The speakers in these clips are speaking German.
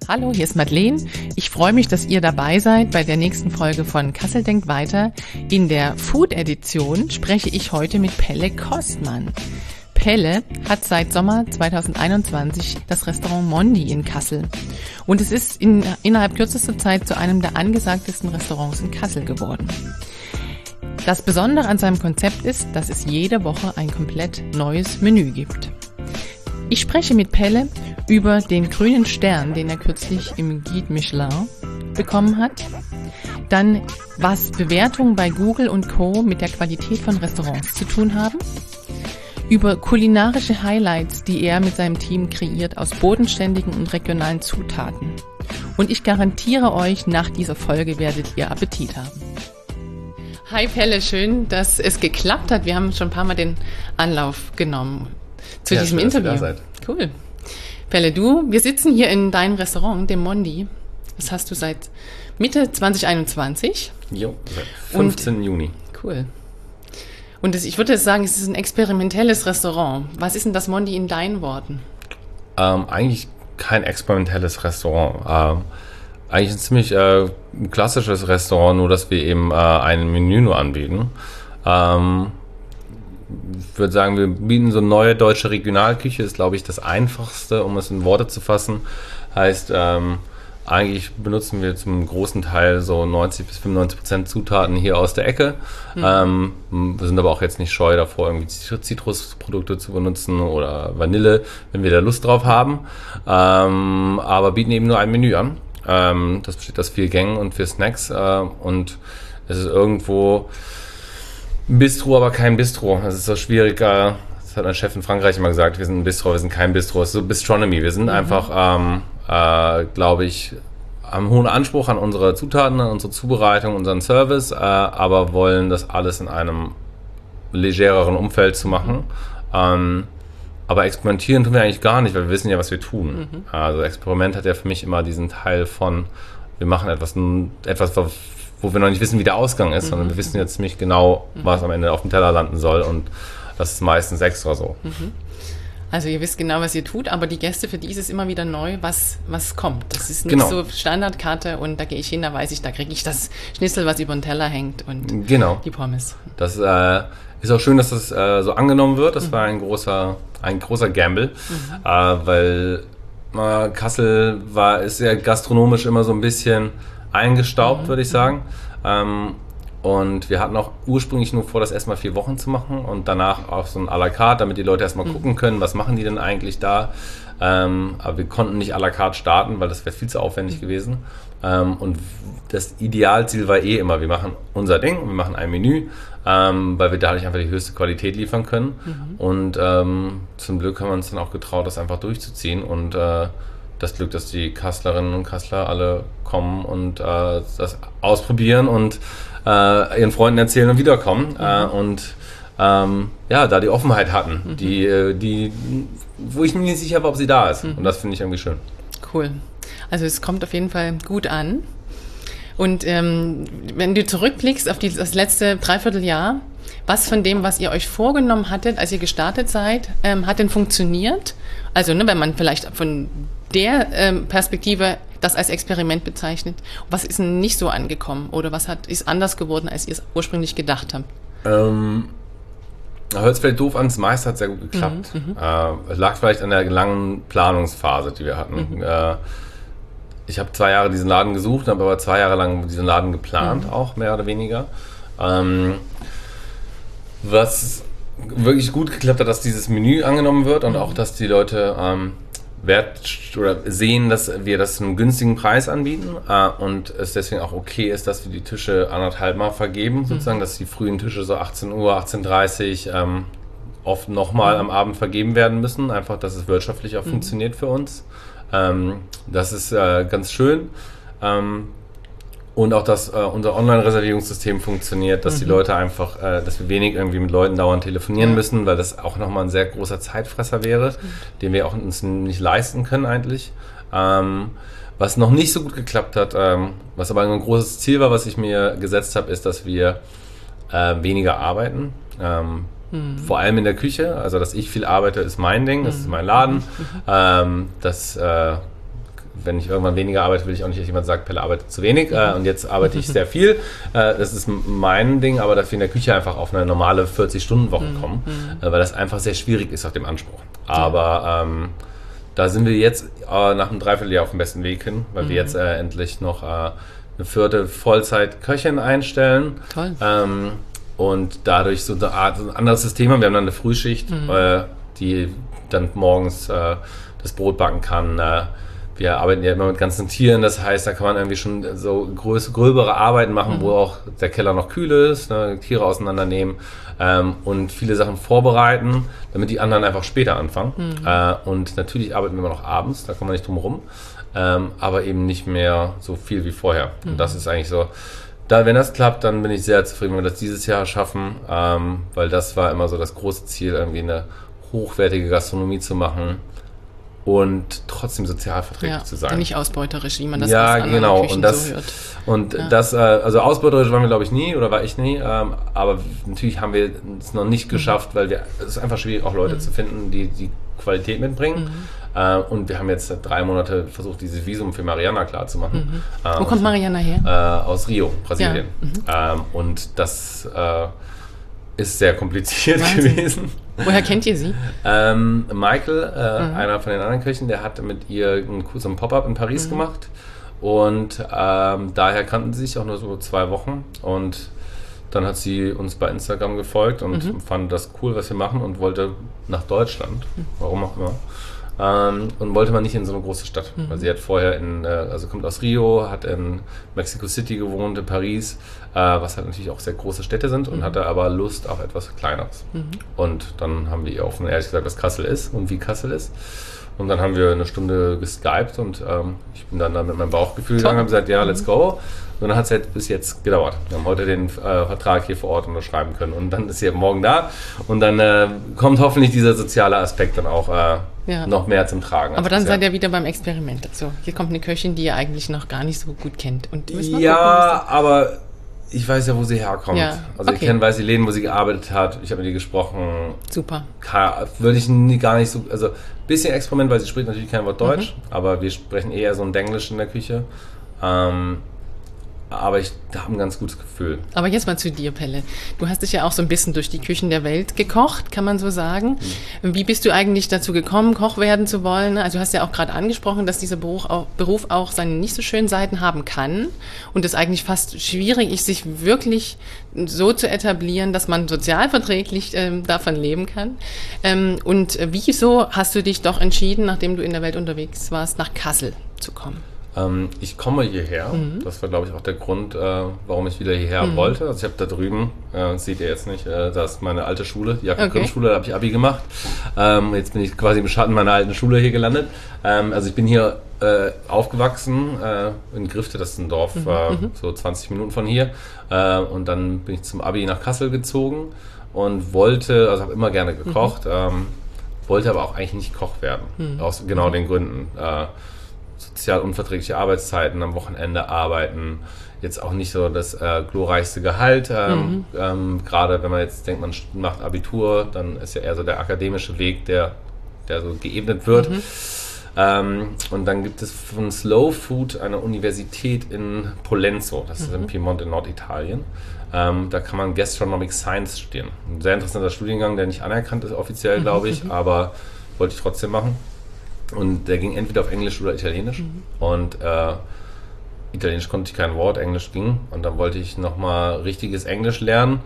Hallo, hier ist Madeleine. Ich freue mich, dass ihr dabei seid bei der nächsten Folge von Kassel denkt weiter. In der Food-Edition spreche ich heute mit Pelle Kostmann. Pelle hat seit Sommer 2021 das Restaurant Mondi in Kassel. Und es ist innerhalb kürzester Zeit zu einem der angesagtesten Restaurants in Kassel geworden. Das Besondere an seinem Konzept ist, dass es jede Woche ein komplett neues Menü gibt. Ich spreche mit Pelle über den grünen Stern, den er kürzlich im Guide Michelin bekommen hat. Dann, was Bewertungen bei Google und Co. mit der Qualität von Restaurants zu tun haben. Über kulinarische Highlights, die er mit seinem Team kreiert aus bodenständigen und regionalen Zutaten. Und ich garantiere euch, nach dieser Folge werdet ihr Appetit haben. Hi Pelle, schön, dass es geklappt hat. Wir haben schon ein paar Mal den Anlauf genommen zu diesem schön, Interview. dass ihr da seid. Cool. Pelle, wir sitzen hier in deinem Restaurant, dem Mondi. Das hast du seit Mitte 2021. Jo, seit 15. Juni. Cool. Und ich würde sagen, es ist ein experimentelles Restaurant. Was ist denn das Mondi in deinen Worten? Eigentlich kein experimentelles Restaurant. Eigentlich ein ziemlich klassisches Restaurant, nur dass wir eben ein Menü nur anbieten. Ich würde sagen, wir bieten so neue deutsche Regionalküche, ist glaube ich das Einfachste, um es in Worte zu fassen. Heißt, eigentlich benutzen wir zum großen Teil so 90-95% Zutaten hier aus der Ecke. Wir sind aber auch jetzt nicht scheu davor, irgendwie Zitrusprodukte zu benutzen oder Vanille, wenn wir da Lust drauf haben. Aber bieten eben nur ein Menü an. Das besteht aus 4 Gängen und 4 Snacks. Und es ist irgendwo ein Bistro, aber kein Bistro. Das ist so schwierig. Das hat mein Chef in Frankreich immer gesagt. Wir sind ein Bistro, wir sind kein Bistro. Es ist so Bistronomy. Wir sind einfach, glaube ich, haben einen hohen Anspruch an unsere Zutaten, an unsere Zubereitung, unseren Service, aber wollen das alles in einem legereren Umfeld zu machen. Aber experimentieren tun wir eigentlich gar nicht, weil wir wissen ja, was wir tun. Also Experiment hat ja für mich immer diesen Teil von, wir machen etwas, wo wir noch nicht wissen, wie der Ausgang ist, sondern wir wissen jetzt ziemlich genau, was am Ende auf dem Teller landen soll, und das ist meistens extra so. Also ihr wisst genau, was ihr tut, aber die Gäste, für die ist es immer wieder neu, was kommt. Das ist nicht so Standardkarte und da gehe ich hin, da weiß ich, da kriege ich das Schnitzel, was über den Teller hängt, und die Pommes. Das ist auch schön, dass das so angenommen wird. Das war ein großer Gamble, weil Kassel ist ja gastronomisch immer so ein bisschen eingestaubt, würde ich sagen. Und wir hatten auch ursprünglich nur vor, das erstmal 4 Wochen zu machen und danach auch so ein à la carte, damit die Leute erstmal gucken können, was machen die denn eigentlich da. Aber wir konnten nicht à la carte starten, weil das wäre viel zu aufwendig gewesen. Und das Idealziel war immer, wir machen unser Ding, wir machen ein Menü, weil wir dadurch einfach die höchste Qualität liefern können. Und zum Glück haben wir uns dann auch getraut, das einfach durchzuziehen. Und das Glück, dass die Kasslerinnen und Kassler alle kommen und das ausprobieren und ihren Freunden erzählen und wiederkommen. Und da die Offenheit hatten, die wo ich mir nicht sicher war, ob sie da ist. Und das finde ich irgendwie schön. Cool. Also es kommt auf jeden Fall gut an. Und wenn du zurückblickst auf das letzte Dreivierteljahr, was von dem, was ihr euch vorgenommen hattet, als ihr gestartet seid, hat denn funktioniert? Also wenn man vielleicht von der Perspektive das als Experiment bezeichnet, was ist denn nicht so angekommen oder was ist anders geworden, als ihr es ursprünglich gedacht habt? Hört es vielleicht doof an, das meiste hat sehr gut geklappt. Es lag vielleicht an der langen Planungsphase, die wir hatten. Ich habe 2 Jahre diesen Laden gesucht, habe aber 2 Jahre lang diesen Laden geplant, auch mehr oder weniger. Was wirklich gut geklappt hat, dass dieses Menü angenommen wird und auch, dass die Leute sehen, dass wir das zu einem günstigen Preis anbieten und es deswegen auch okay ist, dass wir die Tische 1,5 Mal vergeben, sozusagen, dass die frühen Tische so 18 Uhr, 18:30 Uhr oft nochmal am Abend vergeben werden müssen, einfach, dass es wirtschaftlich auch funktioniert für uns. Das ist ganz schön. Und auch, dass unser Online-Reservierungssystem funktioniert, dass die Leute einfach, dass wir wenig irgendwie mit Leuten dauernd telefonieren müssen, weil das auch nochmal ein sehr großer Zeitfresser wäre, den wir auch uns nicht leisten können eigentlich. Was noch nicht so gut geklappt hat, was aber ein großes Ziel war, was ich mir gesetzt habe, ist, dass wir weniger arbeiten. Vor allem in der Küche, also dass ich viel arbeite, ist mein Ding, das ist mein Laden. Das wenn ich irgendwann weniger arbeite, will ich auch nicht, dass jemand sagt, Pelle arbeitet zu wenig und jetzt arbeite ich sehr viel. Das ist mein Ding, aber dass wir in der Küche einfach auf eine normale 40-Stunden-Woche kommen, weil das einfach sehr schwierig ist auf dem Anspruch. Aber da sind wir jetzt nach einem Dreivierteljahr auf dem besten Weg hin, weil wir jetzt endlich noch eine 4. Vollzeit-Köchin einstellen. Toll. Und dadurch so eine Art, ein anderes System haben. Wir haben dann eine Frühschicht, die dann morgens das Brot backen kann. Wir arbeiten ja immer mit ganzen Tieren, das heißt, da kann man irgendwie schon so gröbere Arbeiten machen, wo auch der Keller noch kühl ist, ne, Tiere auseinandernehmen und viele Sachen vorbereiten, damit die anderen einfach später anfangen. Und natürlich arbeiten wir immer noch abends, da kommen wir nicht drum rum, aber eben nicht mehr so viel wie vorher. Und das ist eigentlich so, wenn das klappt, dann bin ich sehr zufrieden, wenn wir das dieses Jahr schaffen, weil das war immer so das große Ziel, irgendwie eine hochwertige Gastronomie zu machen und trotzdem sozialverträglich zu sein. Nicht ausbeuterisch, wie man das aus anderen genau. Küchen Und das, so hört. Und das, also ausbeuterisch waren wir, glaube ich, nie, oder war ich nie, aber natürlich haben wir es noch nicht geschafft, weil es ist einfach schwierig, auch Leute zu finden, die Qualität mitbringen. Und wir haben jetzt 3 Monate versucht, dieses Visum für Mariana klar zu machen. Wo kommt Mariana her? Aus Rio, Brasilien. Und das ist sehr kompliziert gewesen. Woher kennt ihr sie? Michael, einer von den anderen Köchen, der hat mit ihr so ein Pop-up in Paris gemacht. Und daher kannten sie sich auch nur so 2 Wochen. Und dann hat sie uns bei Instagram gefolgt und fand das cool, was wir machen und wollte nach Deutschland. Warum auch immer. Und wollte mal nicht in so eine große Stadt. Weil sie hat vorher also kommt aus Rio, hat in Mexico City gewohnt, in Paris, was halt natürlich auch sehr große Städte sind und hatte aber Lust auf etwas Kleineres. Und dann haben wir ihr offen und ehrlich gesagt, was Kassel ist und wie Kassel ist. Und dann haben wir eine Stunde geskypt und ich bin dann mit meinem Bauchgefühl gegangen und habe gesagt, ja, let's go. Und dann hat es halt bis jetzt gedauert. Wir haben heute den Vertrag hier vor Ort unterschreiben können und dann ist sie morgen da und dann kommt hoffentlich dieser soziale Aspekt dann auch noch mehr zum Tragen. Aber dann seid ihr wieder beim Experiment. Also hier kommt eine Köchin, die ihr eigentlich noch gar nicht so gut kennt. Und aber ich weiß ja, wo sie herkommt. Ja, also ich weiß die Läden, wo sie gearbeitet hat. Ich habe mit ihr gesprochen. Super. Würde ich gar nicht so, also ein bisschen Experiment, weil sie spricht natürlich kein Wort Deutsch, aber wir sprechen eher so ein Denglisch in der Küche. Aber ich habe ein ganz gutes Gefühl. Aber jetzt mal zu dir, Pelle. Du hast dich ja auch so ein bisschen durch die Küchen der Welt gekocht, kann man so sagen. Wie bist du eigentlich dazu gekommen, Koch werden zu wollen? Also du hast ja auch gerade angesprochen, dass dieser Beruf auch seine nicht so schönen Seiten haben kann und es eigentlich fast schwierig ist, sich wirklich so zu etablieren, dass man sozialverträglich davon leben kann. Und wieso hast du dich doch entschieden, nachdem du in der Welt unterwegs warst, nach Kassel zu kommen? Ich komme hierher. Das war, glaube ich, auch der Grund, warum ich wieder hierher wollte. Also ich habe da drüben, das seht ihr jetzt nicht, da ist meine alte Schule, die Jakob-Grimm-Schule, da habe ich Abi gemacht. Jetzt bin ich quasi im Schatten meiner alten Schule hier gelandet. Also ich bin hier aufgewachsen in Grifte, das ist ein Dorf, so 20 Minuten von hier. Und dann bin ich zum Abi nach Kassel gezogen und habe immer gerne gekocht, wollte aber auch eigentlich nicht Koch werden, aus genau den Gründen. Sozial unverträgliche Arbeitszeiten, am Wochenende arbeiten, jetzt auch nicht so das glorreichste Gehalt. Gerade wenn man jetzt denkt, man macht Abitur, dann ist ja eher so der akademische Weg, der so geebnet wird. Und dann gibt es von Slow Food eine Universität in Pollenzo, das ist in Piemont in Norditalien. Da kann man Gastronomic Science studieren. Ein sehr interessanter Studiengang, der nicht anerkannt ist offiziell, glaube ich, aber wollte ich trotzdem machen. Und der ging entweder auf Englisch oder Italienisch. Und Italienisch konnte ich kein Wort, Englisch ging. Und dann wollte ich nochmal richtiges Englisch lernen,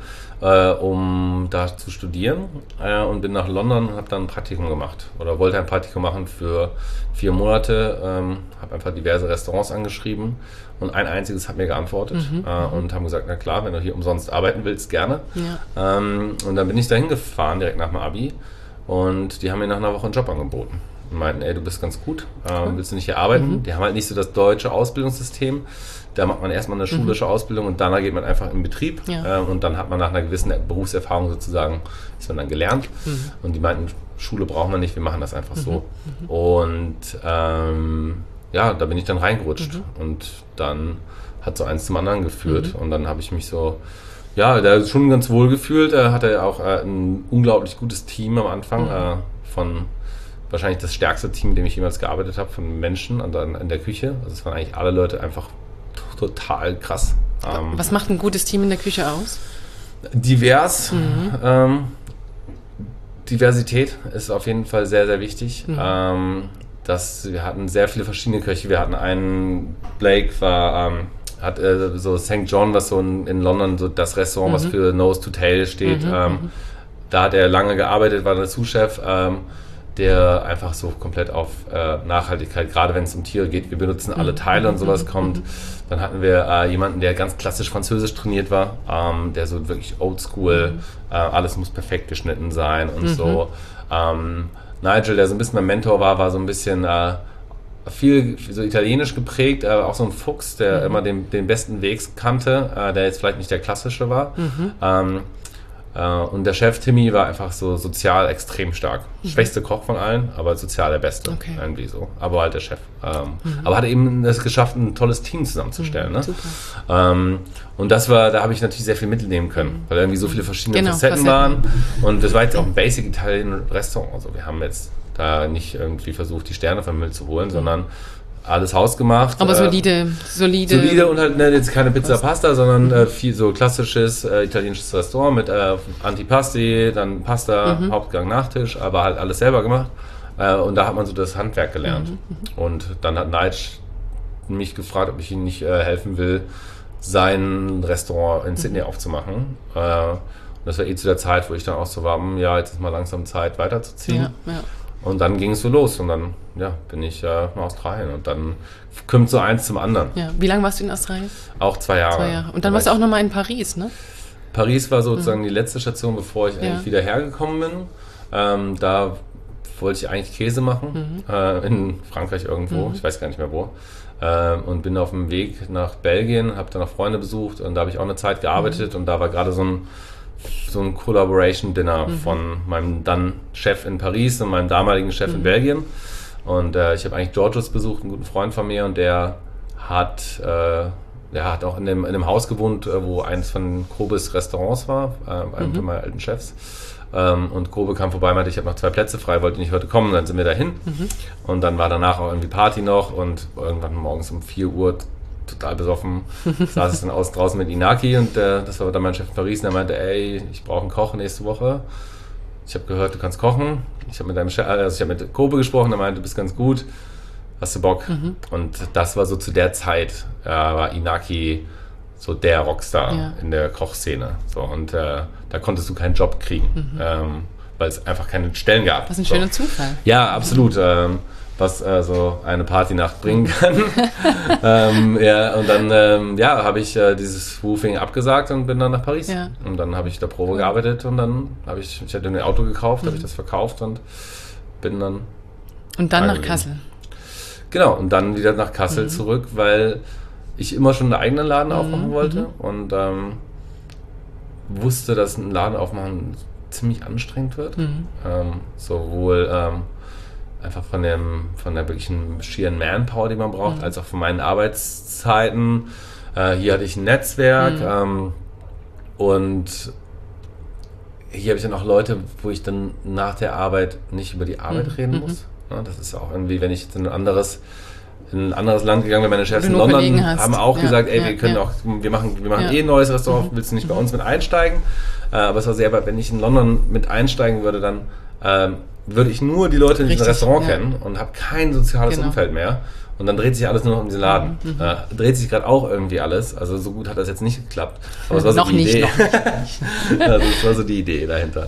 um da zu studieren. Und bin nach London und habe dann ein Praktikum gemacht. Oder wollte ein Praktikum machen für 4 Monate. Habe einfach diverse Restaurants angeschrieben. Und ein einziges hat mir geantwortet. Und haben gesagt, na klar, wenn du hier umsonst arbeiten willst, gerne. Ja. Und dann bin ich dahin gefahren, direkt nach dem Abi. Und die haben mir nach einer Woche einen Job angeboten. Und meinten, ey, du bist ganz gut, willst du nicht hier arbeiten? Die haben halt nicht so das deutsche Ausbildungssystem. Da macht man erstmal eine schulische Ausbildung und danach geht man einfach in Betrieb. Ja. Und dann hat man nach einer gewissen Berufserfahrung sozusagen, ist man dann gelernt. Und die meinten, Schule brauchen wir nicht, wir machen das einfach so. Und da bin ich dann reingerutscht. Und dann hat so eins zum anderen geführt. Und dann habe ich mich so, da schon ganz wohl gefühlt. Hatte auch ein unglaublich gutes Team am Anfang von wahrscheinlich das stärkste Team, in dem ich jemals gearbeitet habe, von Menschen und dann in der Küche. Also es waren eigentlich alle Leute einfach total krass. Was macht ein gutes Team in der Küche aus? Divers. Diversität ist auf jeden Fall sehr, sehr wichtig. Wir hatten sehr viele verschiedene Köche. Wir hatten einen, Blake hat so St. John, was so in London so das Restaurant, was für Nose to Tail steht. Da hat er lange gearbeitet, war der Sous-Chef, der einfach so komplett auf Nachhaltigkeit, gerade wenn es um Tiere geht, wir benutzen alle Teile und sowas kommt. Dann hatten wir jemanden, der ganz klassisch französisch trainiert war, der so wirklich oldschool, alles muss perfekt geschnitten sein und so. Nigel, der so ein bisschen mein Mentor war so ein bisschen viel so italienisch geprägt, auch so ein Fuchs, der immer den besten Weg kannte, der jetzt vielleicht nicht der klassische war. Und der Chef Timmy war einfach so sozial extrem stark. Schwächste Koch von allen, aber sozial der Beste. Okay. Irgendwie so. Aber halt der Chef. Aber hat eben es geschafft, ein tolles Team zusammenzustellen. Ne? Und da habe ich natürlich sehr viel mitnehmen können, weil irgendwie so viele verschiedene Facetten waren. Und das war jetzt auch ein Basic Italian Restaurant. Also wir haben jetzt da nicht irgendwie versucht, die Sterne vom Himmel zu holen, sondern alles hausgemacht. Aber solide und halt jetzt keine Pizza Pasta, sondern viel so klassisches italienisches Restaurant mit Antipasti, dann Pasta, Hauptgang, Nachtisch, aber halt alles selber gemacht. Und da hat man so das Handwerk gelernt. Und dann hat Nigel mich gefragt, ob ich ihm nicht helfen will, sein Restaurant in Sydney aufzumachen. Und das war zu der Zeit, wo ich dann auch so war, jetzt ist mal langsam Zeit weiterzuziehen. Ja. Und dann ging es so los und dann bin ich nach Australien und dann kommt so eins zum anderen. Ja. Wie lange warst du in Australien? Auch 2 Jahre. 2 Jahre. Und dann warst du auch nochmal in Paris, ne? Paris war sozusagen die letzte Station, bevor ich eigentlich wieder hergekommen bin. Da wollte ich eigentlich Käse machen, in Frankreich irgendwo, ich weiß gar nicht mehr wo. Und bin auf dem Weg nach Belgien, habe dann noch Freunde besucht und da habe ich auch eine Zeit gearbeitet und da war gerade so ein Collaboration-Dinner von meinem dann Chef in Paris und meinem damaligen Chef in Belgien. Und ich habe eigentlich Georgios besucht, einen guten Freund von mir, und der hat auch in dem Haus gewohnt, wo eines von Grobes Restaurants war, einem von meinen alten Chefs. Und Grobe kam vorbei, meinte, ich habe noch 2 Plätze frei, wollte nicht heute kommen, dann sind wir dahin. Und dann war danach auch irgendwie Party noch und irgendwann morgens um 4 Uhr total besoffen, saß ich dann draußen mit Inaki und das war dann mein Chef in Paris und er meinte, ich brauche einen Koch nächste Woche. Ich habe gehört, du kannst kochen. Ich habe mit Kobe gesprochen, er meinte, du bist ganz gut, hast du Bock? Und das war so zu der Zeit, war Inaki so der Rockstar in der Kochszene. So, und da konntest du keinen Job kriegen, weil es einfach keine Stellen gab. Was ein schöner Zufall. Ja, absolut. Was so eine Partynacht bringen kann. Und dann habe ich dieses Woofing abgesagt und bin dann nach Paris. Ja. Und dann habe ich da Probe gearbeitet und dann ich hatte ein Auto gekauft, habe ich das verkauft und bin dann... Und dann nach Kassel. Genau, und dann wieder nach Kassel zurück, weil ich immer schon einen eigenen Laden aufmachen wollte und wusste, dass ein Laden aufmachen ziemlich anstrengend wird. Sowohl... einfach von der wirklichen schieren Manpower, die man braucht, als auch von meinen Arbeitszeiten. Hier hatte ich ein Netzwerk und hier habe ich dann auch Leute, wo ich dann nach der Arbeit nicht über die Arbeit reden muss. Ja, das ist auch irgendwie, wenn ich jetzt in ein anderes Land gegangen bin, meine Chefs in London haben auch gesagt, wir machen ein neues Restaurant, willst du nicht bei uns mit einsteigen? Aber es war sehr, wenn ich in London mit einsteigen würde, dann würde ich nur die Leute in diesem Restaurant kennen und habe kein soziales Umfeld mehr. Und dann dreht sich alles nur noch um diesen Laden. Dreht sich gerade auch irgendwie alles. Also so gut hat das jetzt nicht geklappt. Aber es war so die Idee. Also das war so die Idee dahinter.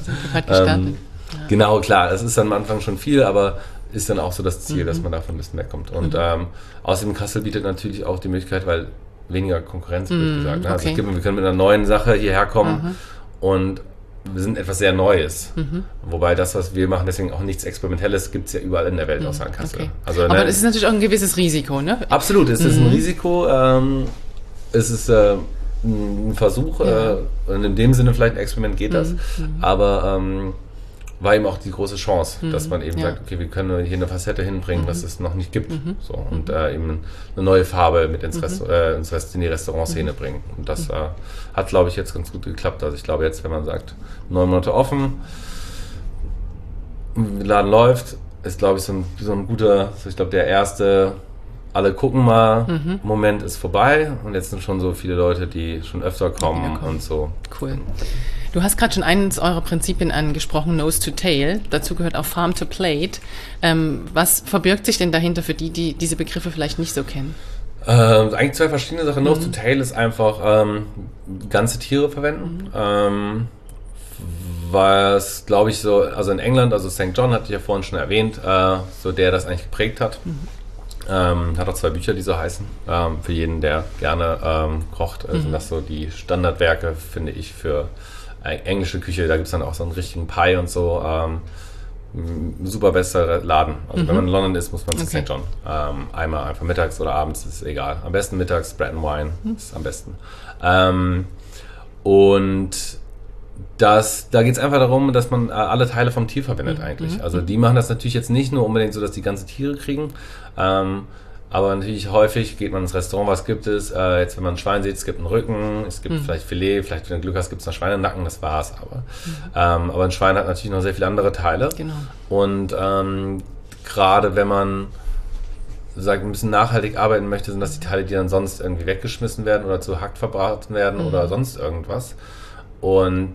Genau, klar. Es ist dann am Anfang schon viel, aber ist dann auch so das Ziel, dass man davon ein bisschen wegkommt. Und außerdem Kassel bietet natürlich auch die Möglichkeit, weil weniger Konkurrenz, wird gesagt. Ne? Also wir können mit einer neuen Sache hierher kommen und wir sind etwas sehr Neues. Wobei das, was wir machen, deswegen auch nichts Experimentelles, gibt es ja überall in der Welt außer in Kassel. Okay. Also, aber es ist natürlich auch ein gewisses Risiko, ne? Absolut, es ist ein Risiko. Es ist ein Versuch. Und in dem Sinne vielleicht ein Experiment geht das. Aber war eben auch die große Chance, dass man eben sagt, okay, wir können hier eine Facette hinbringen, was es noch nicht gibt. So, und eben eine neue Farbe mit in die Restaurantszene bringen. Und das hat, glaube ich, jetzt ganz gut geklappt. Also ich glaube jetzt, wenn man sagt, 9 Monate offen, der Laden läuft, ist, glaube ich, so ein guter, ich glaube, der erste alle gucken mal, Moment ist vorbei und jetzt sind schon so viele Leute, die schon öfter kommen und so. Cool. Du hast gerade schon eines eurer Prinzipien angesprochen, Nose to Tail. Dazu gehört auch Farm to Plate. Was verbirgt sich denn dahinter für die diese Begriffe vielleicht nicht so kennen? Eigentlich zwei verschiedene Sachen. Nose to Tail ist einfach ganze Tiere verwenden. Was, glaube ich, so, also in England, also St. John hatte ich ja vorhin schon erwähnt, so der das eigentlich geprägt hat. Hat auch 2 Bücher, die so heißen. Für jeden, der gerne kocht, sind das so die Standardwerke, finde ich, für englische Küche. Da gibt es dann auch so einen richtigen Pie und so. Super bester Laden. Also wenn man in London ist, muss man zu St. John. Einmal einfach mittags oder abends, ist egal. Am besten mittags, Bread and Wine ist am besten. Und da geht es einfach darum, dass man alle Teile vom Tier verwendet eigentlich. Also die machen das natürlich jetzt nicht nur unbedingt so, dass die ganze Tiere kriegen, aber natürlich häufig geht man ins Restaurant, was gibt es? Jetzt wenn man ein Schwein sieht, es gibt einen Rücken, es gibt vielleicht Filet, vielleicht wenn du Glück hast, gibt es noch Schweinenacken, das war's aber ein Schwein hat natürlich noch sehr viele andere Teile. Genau. Und gerade wenn man ein bisschen nachhaltig arbeiten möchte, sind das die Teile, die dann sonst irgendwie weggeschmissen werden oder zu Hack verbraten werden oder sonst irgendwas. Und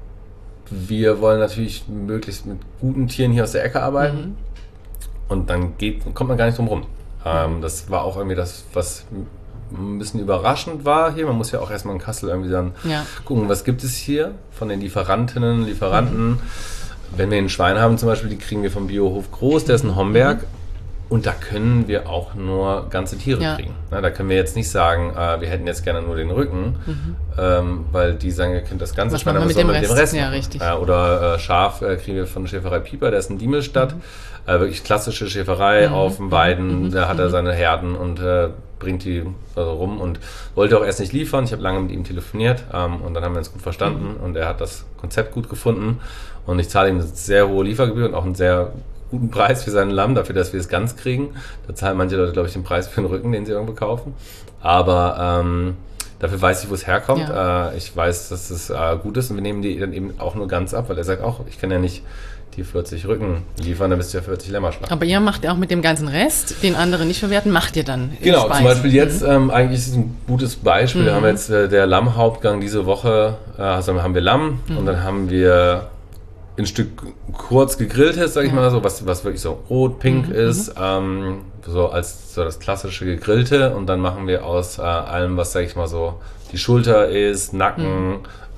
wir wollen natürlich möglichst mit guten Tieren hier aus der Ecke arbeiten. Und dann kommt man gar nicht drum rum. Das war auch irgendwie das, was ein bisschen überraschend war hier. Man muss ja auch erstmal in Kassel irgendwie dann gucken, was gibt es hier von den Lieferantinnen, Lieferanten. Wenn wir ein Schwein haben zum Beispiel, die kriegen wir vom Biohof Groß, der ist in Homberg. Und da können wir auch nur ganze Tiere kriegen. Na, da können wir jetzt nicht sagen, wir hätten jetzt gerne nur den Rücken, weil die sagen, ihr könnt das ganze Schwein, aber mit dem Rest ja, richtig. Oder Schaf kriegen wir von Schäferei Pieper, der ist in Diemelstadt. Wirklich klassische Schäferei auf dem Weiden, da hat er seine Herden und bringt die rum und wollte auch erst nicht liefern. Ich habe lange mit ihm telefoniert und dann haben wir uns gut verstanden und er hat das Konzept gut gefunden und ich zahle ihm eine sehr hohe Liefergebühr und auch einen sehr guten Preis für seinen Lamm, dafür, dass wir es ganz kriegen. Da zahlen manche Leute, glaube ich, den Preis für den Rücken, den sie irgendwo kaufen. Aber dafür weiß ich, wo es herkommt. Ja. Ich weiß, dass es gut ist und wir nehmen die dann eben auch nur ganz ab, weil er sagt auch, ich kann ja nicht die 40 Rücken liefern, dann müsst ihr 40 Lämmer schlachten. Aber ihr macht ja auch mit dem ganzen Rest, den andere nicht verwerten, macht ihr dann Genau, Speisen. Zum Beispiel jetzt, eigentlich ist es ein gutes Beispiel, da haben wir jetzt der Lammhauptgang diese Woche, also haben wir Lamm und dann haben wir ein Stück kurz gegrilltes, sag ich mal so, was wirklich so rot-pink ist, so als so das klassische Gegrillte und dann machen wir aus allem, was, sag ich mal so, die Schulter ist, Nacken,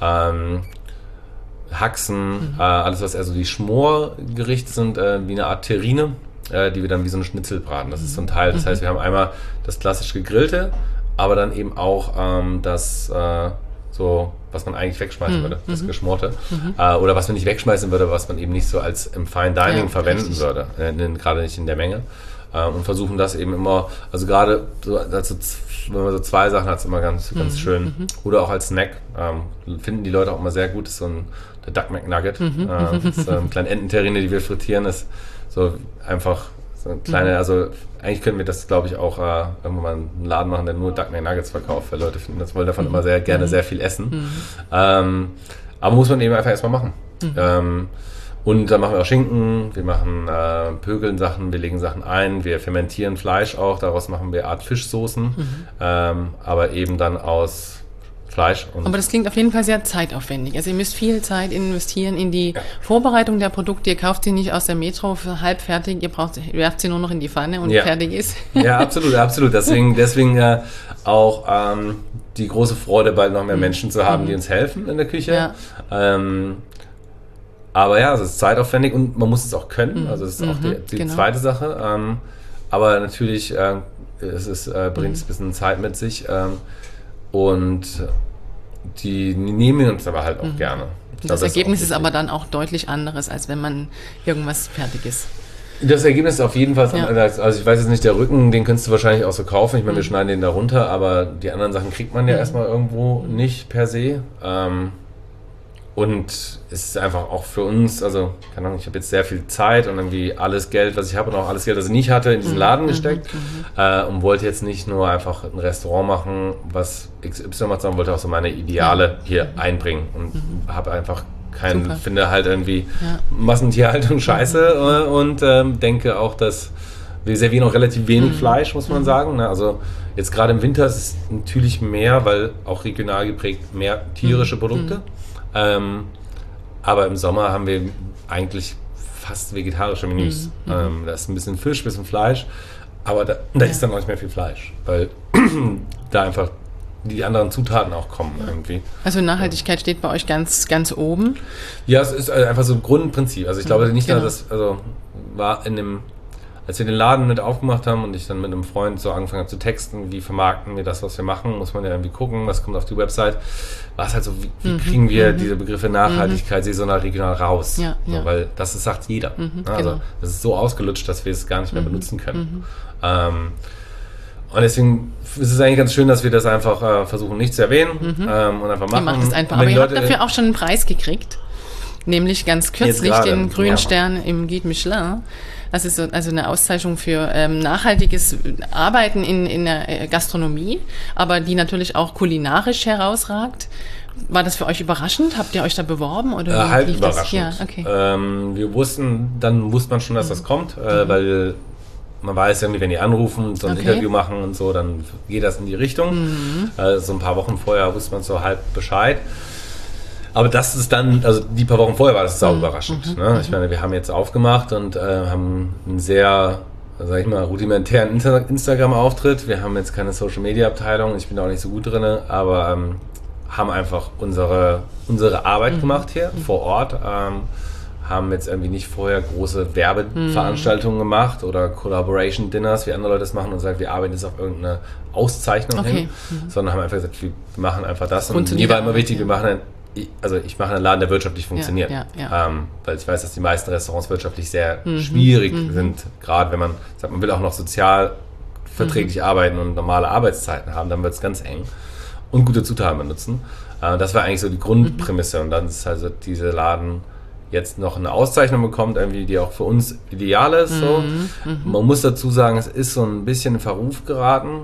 Haxen, alles was eher so die Schmorgerichte sind, wie eine Art Terrine, die wir dann wie so eine Schnitzel braten. Das ist so ein Teil, das heißt, wir haben einmal das klassisch Gegrillte, aber dann eben auch das so, was man eigentlich wegschmeißen würde, das Geschmorte. Oder was man nicht wegschmeißen würde, was man eben nicht so als im Fine Dining verwenden würde, gerade nicht in der Menge. Und versuchen das eben immer, also gerade so, wenn man so 2 Sachen hat, ist immer ganz schön. Oder auch als Snack. Finden die Leute auch immer sehr gut, ist so der Duck McNugget. Das ist eine kleine Ententerrine, die wir frittieren, ist so einfach so eine kleine, also eigentlich könnten wir das, glaube ich, auch irgendwann mal einen Laden machen, der nur Duck McNuggets verkauft, weil Leute finden, das wollen davon immer sehr gerne sehr viel essen. Aber muss man eben einfach erstmal machen. Und dann machen wir auch Schinken, wir machen Pökeln Sachen, wir legen Sachen ein, wir fermentieren Fleisch auch, daraus machen wir Art Fischsoßen, aber eben dann aus Fleisch. Aber das klingt auf jeden Fall sehr zeitaufwendig. Also ihr müsst viel Zeit investieren in die Vorbereitung der Produkte. Ihr kauft sie nicht aus der Metro für halb fertig, ihr werft sie nur noch in die Pfanne und fertig ist. Ja, absolut. Deswegen auch die große Freude, bald noch mehr Menschen zu haben, die uns helfen in der Küche. Ja. Aber ja, es ist zeitaufwendig und man muss es auch können. Also das ist auch die zweite Sache. Aber natürlich bringt es ein bisschen Zeit mit sich. Und die nehmen wir uns aber halt auch gerne. Das Ergebnis ist aber dann auch deutlich anderes, als wenn man irgendwas fertig ist. Das Ergebnis ist auf jeden Fall anders. Also ich weiß jetzt nicht, der Rücken, den könntest du wahrscheinlich auch so kaufen. Ich meine, wir schneiden den da runter, aber die anderen Sachen kriegt man ja erstmal irgendwo nicht per se. Und es ist einfach auch für uns, also keine Ahnung, ich habe jetzt sehr viel Zeit und irgendwie alles Geld, was ich habe und auch alles Geld, das ich nicht hatte, in diesen Laden gesteckt und wollte jetzt nicht nur einfach ein Restaurant machen, was XY macht, sondern wollte auch so meine Ideale hier einbringen und habe einfach finde halt irgendwie Massentierhaltung scheiße und denke auch, dass wir servieren auch relativ wenig Fleisch, muss man sagen. Ne? Also jetzt gerade im Winter ist es natürlich mehr, weil auch regional geprägt, mehr tierische Produkte. Aber im Sommer haben wir eigentlich fast vegetarische Menüs. Da ist ein bisschen Fisch, ein bisschen Fleisch, aber da ist dann auch nicht mehr viel Fleisch, weil da einfach die anderen Zutaten auch kommen irgendwie. Also Nachhaltigkeit steht bei euch ganz, ganz oben? Ja, es ist einfach so ein Grundprinzip. Also ich glaube nicht nur, dass, war als wir den Laden mit aufgemacht haben und ich dann mit einem Freund so angefangen habe zu texten, wie vermarkten wir das, was wir machen, muss man ja irgendwie gucken, was kommt auf die Website, war es halt so, wie kriegen wir diese Begriffe Nachhaltigkeit, saisonal, regional raus? So, weil das sagt jeder. Also das ist so ausgelutscht, dass wir es gar nicht mehr benutzen können. Und deswegen ist es eigentlich ganz schön, dass wir das einfach versuchen nicht zu erwähnen und einfach machen. Ihr macht es einfach. Aber ihr habt dafür auch schon einen Preis gekriegt, nämlich ganz kürzlich den grünen Stern im Guide Michelin. Das ist also eine Auszeichnung für nachhaltiges Arbeiten in der Gastronomie, aber die natürlich auch kulinarisch herausragt. War das für euch überraschend? Habt ihr euch da beworben? Oder halt überraschend. Ja, okay. Dann wusste man schon, dass das kommt, weil man weiß irgendwie, wenn die anrufen, so ein Interview machen und so, dann geht das in die Richtung. So ein paar Wochen vorher wusste man so halb Bescheid. Aber das ist dann, also die paar Wochen vorher war das auch überraschend. Ne? Ich meine, wir haben jetzt aufgemacht und haben einen sehr, sag ich mal, rudimentären Instagram-Auftritt. Wir haben jetzt keine Social-Media-Abteilung, ich bin da auch nicht so gut drin, aber haben einfach unsere Arbeit gemacht hier vor Ort. Haben jetzt irgendwie nicht vorher große Werbeveranstaltungen gemacht oder Collaboration-Dinners, wie andere Leute das machen und sagen, wir arbeiten jetzt auf irgendeine Auszeichnung hin, sondern haben einfach gesagt, wir machen einfach das. Und mir war immer wichtig, ich mache einen Laden, der wirtschaftlich funktioniert. Weil ich weiß, dass die meisten Restaurants wirtschaftlich sehr schwierig sind, gerade wenn man sagt, man will auch noch sozial verträglich arbeiten und normale Arbeitszeiten haben, dann wird es ganz eng. Und gute Zutaten benutzen. Das war eigentlich so die Grundprämisse. Und dann ist also dieser Laden jetzt noch eine Auszeichnung bekommt, irgendwie, die auch für uns ideal ist. So. Man muss dazu sagen, es ist so ein bisschen in Verruf geraten,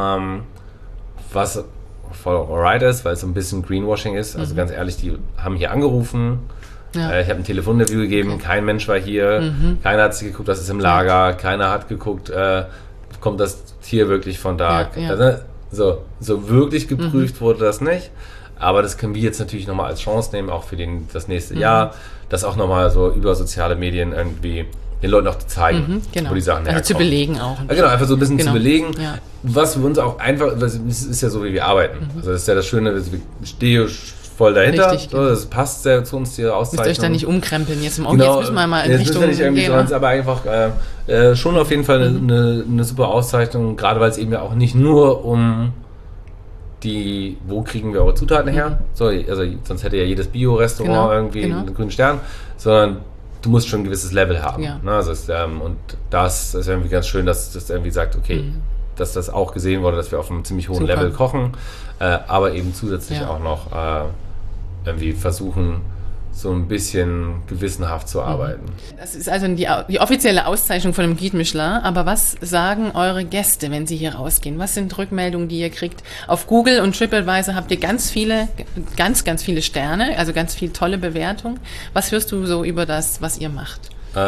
was voll alright ist, weil es so ein bisschen Greenwashing ist. Also ganz ehrlich, die haben hier angerufen, ich habe ein Telefoninterview gegeben, kein Mensch war hier, keiner hat sich geguckt, was ist im Lager, keiner hat geguckt, kommt das Tier wirklich von da. So wirklich geprüft wurde das nicht. Aber das können wir jetzt natürlich nochmal als Chance nehmen, auch für das nächste Jahr, das auch nochmal so über soziale Medien irgendwie den Leuten auch zu zeigen, wo die Sachen herkommen. Also zu belegen auch. Genau, einfach so ein bisschen zu belegen. Ja. Was für uns auch einfach, es ist ja so, wie wir arbeiten. Also das ist ja das Schöne, ich stehe voll dahinter. Richtig, so, das passt sehr zu uns, die Auszeichnung. Müsst euch da nicht umkrempeln. Jetzt im Augenblick müssen wir mal in Richtung nicht irgendwie gehen. Aber einfach schon auf jeden Fall eine super Auszeichnung, gerade weil es eben ja auch nicht nur um wo kriegen wir eure Zutaten her? So, also sonst hätte ja jedes Bio-Restaurant irgendwie einen grünen Stern, sondern du musst schon ein gewisses Level haben. Ja. Ne? Also und das ist irgendwie ganz schön, dass das irgendwie sagt, okay, dass das auch gesehen wurde, dass wir auf einem ziemlich hohen Level kochen, aber eben zusätzlich auch noch irgendwie versuchen, so ein bisschen gewissenhaft zu arbeiten. Das ist also die offizielle Auszeichnung von dem Guide Michelin. Aber was sagen eure Gäste, wenn sie hier rausgehen? Was sind Rückmeldungen, die ihr kriegt? Auf Google und TripAdvisor habt ihr ganz viele Sterne, also ganz viele tolle Bewertungen. Was hörst du so über das, was ihr macht?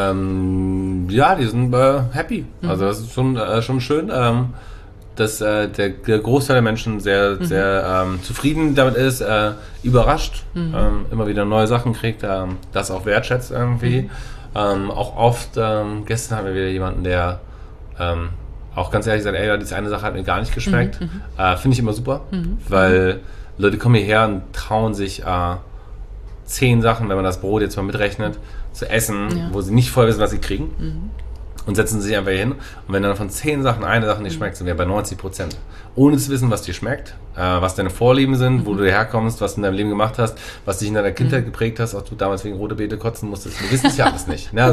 Die sind happy. Also das ist schon schön. Dass der Großteil der Menschen sehr zufrieden damit ist, überrascht, immer wieder neue Sachen kriegt, das auch wertschätzt irgendwie. Auch oft, gestern hatten wir wieder jemanden, der auch ganz ehrlich sagt, ey, diese eine Sache hat mir gar nicht geschmeckt. Finde ich immer super, weil Leute kommen hierher und trauen sich 10 Sachen, wenn man das Brot jetzt mal mitrechnet, zu essen, wo sie nicht voll wissen, was sie kriegen. Und setzen sich einfach hin. Und wenn dann von 10 Sachen eine Sache nicht schmeckt, sind wir bei 90%. Ohne zu wissen, was dir schmeckt, was deine Vorlieben sind, wo du herkommst, was du in deinem Leben gemacht hast, was dich in deiner Kindheit geprägt hast, auch du damals wegen rote Beete kotzen musstest. Wir wissen es ja alles nicht. Ja,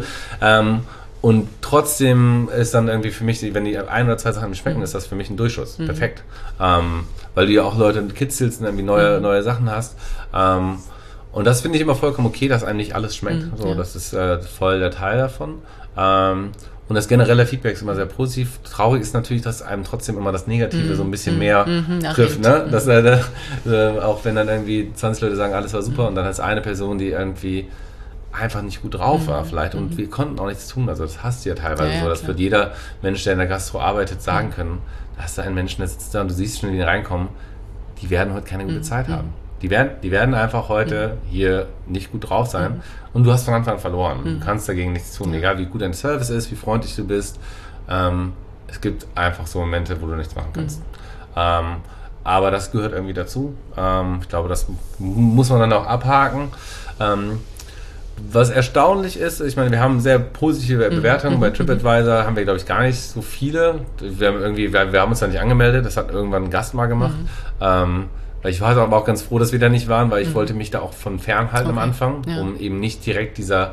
und trotzdem ist dann irgendwie für mich, wenn die 1 oder 2 Sachen nicht schmecken, ist das für mich ein Durchschuss. Perfekt. Weil du ja auch Leute kitzelst und irgendwie neue Sachen hast. Und das finde ich immer vollkommen okay, dass einem nicht alles schmeckt. Das ist voll der Teil davon. Und das generelle Feedback ist immer sehr positiv. Traurig ist natürlich, dass einem trotzdem immer das Negative so ein bisschen mehr trifft. Ne? Dass, auch wenn dann irgendwie 20 Leute sagen, alles war super und dann ist eine Person, die irgendwie einfach nicht gut drauf war vielleicht und wir konnten auch nichts tun. Also das hast du ja teilweise so, dass wird jeder Mensch, der in der Gastro arbeitet, sagen können, da hast du einen Menschen, der sitzt da und du siehst schon, die reinkommen, die werden heute keine gute Zeit haben. Die werden einfach heute hier nicht gut drauf sein und du hast von Anfang an verloren. Du kannst dagegen nichts tun, egal wie gut dein Service ist, wie freundlich du bist. Es gibt einfach so Momente, wo du nichts machen kannst. Aber das gehört irgendwie dazu. Ich glaube, das muss man dann auch abhaken. Was erstaunlich ist, ich meine, wir haben sehr positive Bewertungen. Bei TripAdvisor haben wir, glaube ich, gar nicht so viele. Wir haben uns da nicht angemeldet, das hat irgendwann ein Gast mal gemacht. Ich war aber auch ganz froh, dass wir da nicht waren, weil ich wollte mich da auch von fernhalten am Anfang, um eben nicht direkt dieser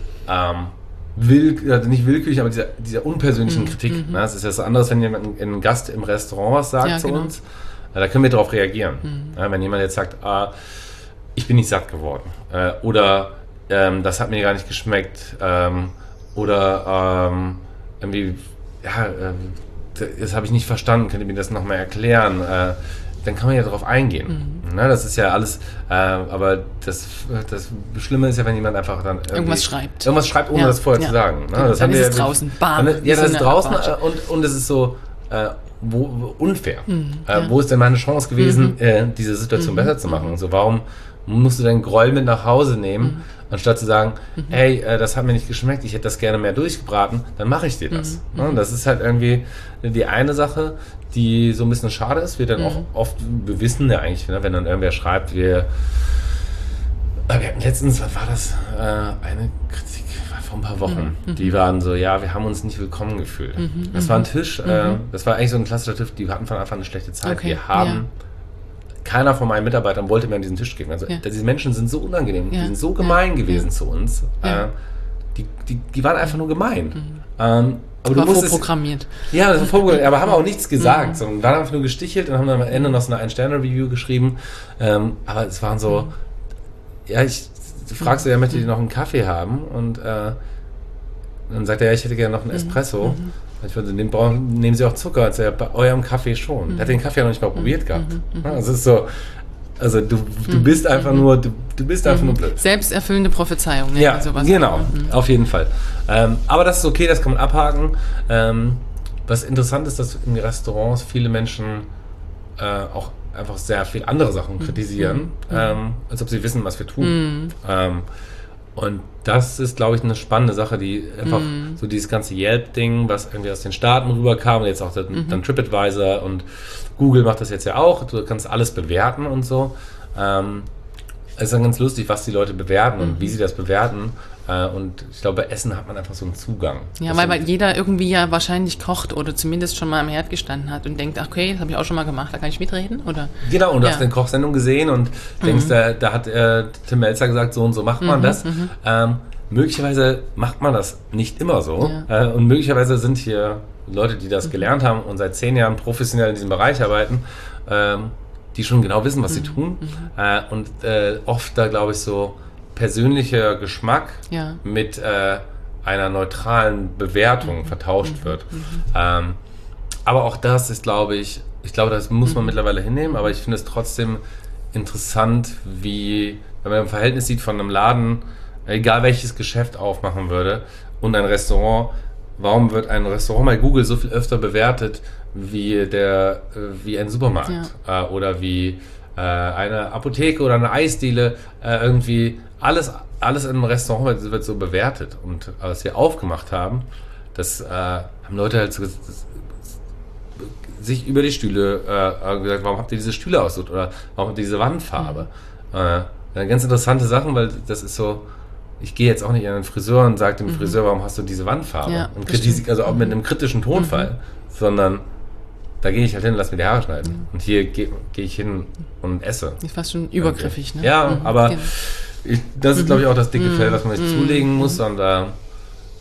nicht willkürlich, aber dieser unpersönlichen Kritik. Ne? Das ist ja was anderes, wenn jemand ein Gast im Restaurant was sagt zu uns. Da können wir darauf reagieren. Ja, wenn jemand jetzt sagt, ich bin nicht satt geworden oder das hat mir gar nicht geschmeckt oder irgendwie, das habe ich nicht verstanden, könnt ihr mir das nochmal erklären? Dann kann man ja darauf eingehen. Ne, das ist ja alles, aber das Schlimme ist ja, wenn jemand einfach dann irgendwas schreibt, ohne das vorher zu sagen. Ne? Das dann haben ist wir es draußen. Bam. Das ist draußen und es ist so unfair. Wo ist denn meine Chance gewesen, diese Situation besser zu machen? So, warum musst du deinen Groll mit nach Hause nehmen, anstatt zu sagen, hey, das hat mir nicht geschmeckt, ich hätte das gerne mehr durchgebraten, dann mache ich dir das. Ne? Das ist halt irgendwie die eine Sache, die so ein bisschen schade ist. Wir dann auch oft, wir wissen ja eigentlich, ne, wenn dann irgendwer schreibt, wir hatten letztens, was war das, eine Kritik vor ein paar Wochen, die waren so, ja, wir haben uns nicht willkommen gefühlt. Das war ein Tisch, das war eigentlich so ein klassischer Tisch, die hatten von Anfang an eine schlechte Zeit. Wir haben keiner von meinen Mitarbeitern wollte mehr an diesen Tisch gehen. Also diese Menschen sind so unangenehm, die sind so gemein gewesen zu uns. Die waren einfach nur gemein. Aber war vorprogrammiert. Ja, das war vorprogrammiert, aber haben auch nichts gesagt, sondern waren einfach nur gestichelt und haben dann am Ende noch so eine Ein-Sterne-Review geschrieben. Aber es waren so, du fragst ja, möchtet ihr noch einen Kaffee haben? Und dann sagt er, ja, ich hätte gerne noch einen Espresso. Ich würde, nehmen Sie auch Zucker? Also, ja, bei eurem Kaffee schon. Der hat den Kaffee ja noch nicht mal probiert gehabt. Also es ist so, also du bist einfach nur, du bist einfach nur blöd. Selbsterfüllende Prophezeiung. Ne? Ja, sowas. Genau, auf jeden Fall. Aber das ist okay, das kann man abhaken. Was interessant ist, dass in Restaurants viele Menschen auch einfach sehr viel andere Sachen kritisieren, als ob sie wissen, was wir tun. Und das ist, glaube ich, eine spannende Sache, die einfach so dieses ganze Yelp-Ding, was irgendwie aus den Staaten rüberkam, und jetzt auch dann TripAdvisor und Google macht das jetzt ja auch, du kannst alles bewerten und so. Es ist dann ganz lustig, was die Leute bewerten und wie sie das bewerten. Und ich glaube, bei Essen hat man einfach so einen Zugang. Ja, weil jeder irgendwie ja wahrscheinlich kocht oder zumindest schon mal am Herd gestanden hat und denkt, okay, das habe ich auch schon mal gemacht, da kann ich mitreden, oder? Genau, und du hast eine Kochsendung gesehen und denkst, da hat Tim Melzer gesagt, so und so macht man das. Möglicherweise macht man das nicht immer so. Und möglicherweise sind hier Leute, die das gelernt haben und seit 10 Jahren professionell in diesem Bereich arbeiten, die schon genau wissen, was sie tun. Und oft da, glaube ich, so persönlicher Geschmack mit einer neutralen Bewertung vertauscht wird. Aber auch das ist, glaube ich, das muss man mittlerweile hinnehmen, aber ich finde es trotzdem interessant, wie, wenn man ein Verhältnis sieht von einem Laden, egal welches Geschäft aufmachen würde, und ein Restaurant, warum wird ein Restaurant bei Google so viel öfter bewertet wie ein Supermarkt oder wie eine Apotheke oder eine Eisdiele, irgendwie alles in einem Restaurant wird so bewertet. Und als wir aufgemacht haben, das haben Leute halt so sich über die Stühle gesagt, warum habt ihr diese Stühle ausgesucht oder warum habt ihr diese Wandfarbe? Ganz interessante Sachen, weil das ist so, ich gehe jetzt auch nicht an den Friseur und sage dem Friseur, warum hast du diese Wandfarbe? Und also auch mit einem kritischen Tonfall, sondern da gehe ich halt hin und lass mir die Haare schneiden. Und hier gehe ich hin und esse. Das ist fast schon übergriffig, ne? Ja, aber das ist, glaube ich, auch das dicke Fell, was man sich zulegen muss. Und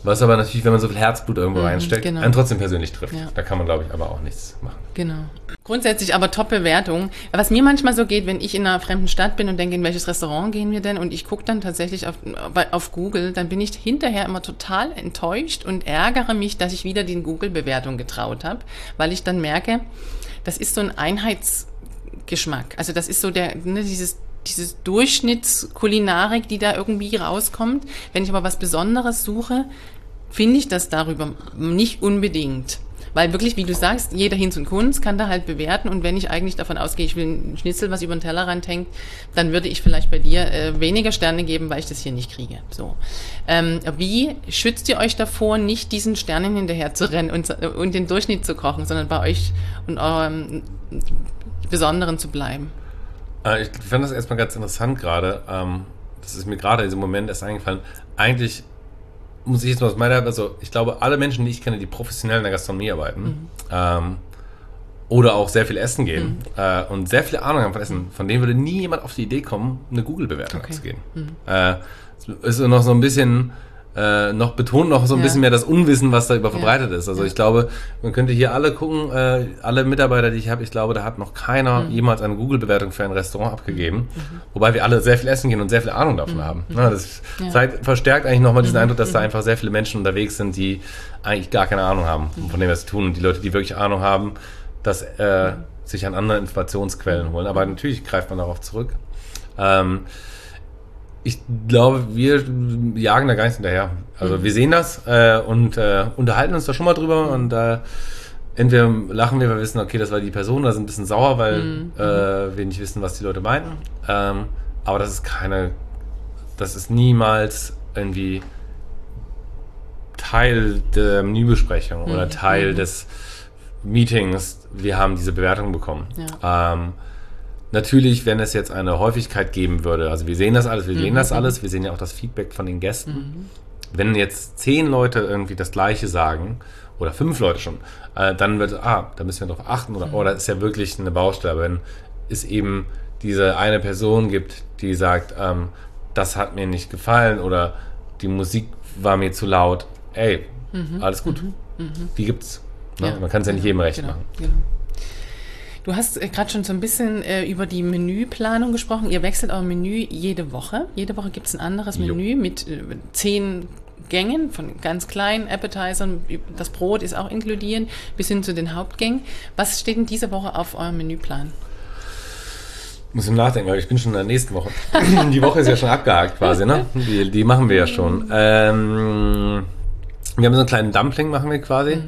Was aber natürlich, wenn man so viel Herzblut irgendwo reinsteckt, genau. einen trotzdem persönlich trifft. Ja. Da kann man, glaube ich, aber auch nichts machen. Genau. Grundsätzlich aber Top-Bewertung. Was mir manchmal so geht, wenn ich in einer fremden Stadt bin und denke, in welches Restaurant gehen wir denn? Und ich gucke dann tatsächlich auf Google, dann bin ich hinterher immer total enttäuscht und ärgere mich, dass ich wieder die Google-Bewertung getraut habe, weil ich dann merke, das ist so ein Einheitsgeschmack. Also das ist so dieses Durchschnittskulinarik, die da irgendwie rauskommt. Wenn ich aber was Besonderes suche, finde ich das darüber nicht unbedingt. Weil wirklich, wie du sagst, jeder Hinz und Kunz kann da halt bewerten und wenn ich eigentlich davon ausgehe, ich will ein Schnitzel, was über den Tellerrand hängt, dann würde ich vielleicht bei dir weniger Sterne geben, weil ich das hier nicht kriege. So. Wie schützt ihr euch davor, nicht diesen Sternen hinterher zu rennen und den Durchschnitt zu kochen, sondern bei euch und eurem Besonderen zu bleiben? Ich fand das erstmal ganz interessant gerade. Das ist mir gerade in diesem Moment erst eingefallen. Eigentlich muss ich jetzt mal aus also ich glaube, alle Menschen, die ich kenne, die professionell in der Gastronomie arbeiten, oder auch sehr viel essen gehen und sehr viel Ahnung haben von Essen, von denen würde nie jemand auf die Idee kommen, eine Google-Bewertung abzugeben. Ist noch so ein bisschen betont noch so ein bisschen mehr das Unwissen, was da über verbreitet ist. Also ich glaube, man könnte hier alle gucken, alle Mitarbeiter, die ich habe, ich glaube, da hat noch keiner jemals eine Google-Bewertung für ein Restaurant abgegeben. Wobei wir alle sehr viel essen gehen und sehr viel Ahnung davon haben. Das verstärkt eigentlich nochmal diesen Eindruck, dass da einfach sehr viele Menschen unterwegs sind, die eigentlich gar keine Ahnung haben, von dem wir es tun. Und die Leute, die wirklich Ahnung haben, dass sich an andere Informationsquellen holen. Aber natürlich greift man darauf zurück. Ich glaube, wir jagen da gar nichts hinterher. Also wir sehen das und unterhalten uns da schon mal drüber und entweder lachen wir, weil wir wissen, okay, das war die Person, oder sind ein bisschen sauer, weil wir nicht wissen, was die Leute meinen. Aber das ist niemals irgendwie Teil der Menübesprechung oder Teil des Meetings. Wir haben diese Bewertung bekommen. Ja. Natürlich, wenn es jetzt eine Häufigkeit geben würde, also wir sehen das alles, wir sehen ja auch das Feedback von den Gästen. Wenn jetzt 10 Leute irgendwie das Gleiche sagen, oder 5 Leute schon, dann wird, da müssen wir drauf achten, oder das ist ja wirklich eine Baustelle. Aber wenn es eben diese eine Person gibt, die sagt, das hat mir nicht gefallen, oder die Musik war mir zu laut, alles gut, die gibt's. Ne? Man kann es ja nicht jedem recht machen. Genau. Du hast gerade schon so ein bisschen über die Menüplanung gesprochen. Ihr wechselt euer Menü jede Woche. Jede Woche gibt es ein anderes Menü mit 10 Gängen, von ganz kleinen Appetizern. Das Brot ist auch inkludiert, bis hin zu den Hauptgängen. Was steht denn diese Woche auf eurem Menüplan? Ich muss nachdenken, weil ich bin schon in der nächsten Woche. Die Woche ist ja schon abgehakt quasi, ne? Die machen wir ja schon. Wir haben so einen kleinen Dumpling, machen wir quasi.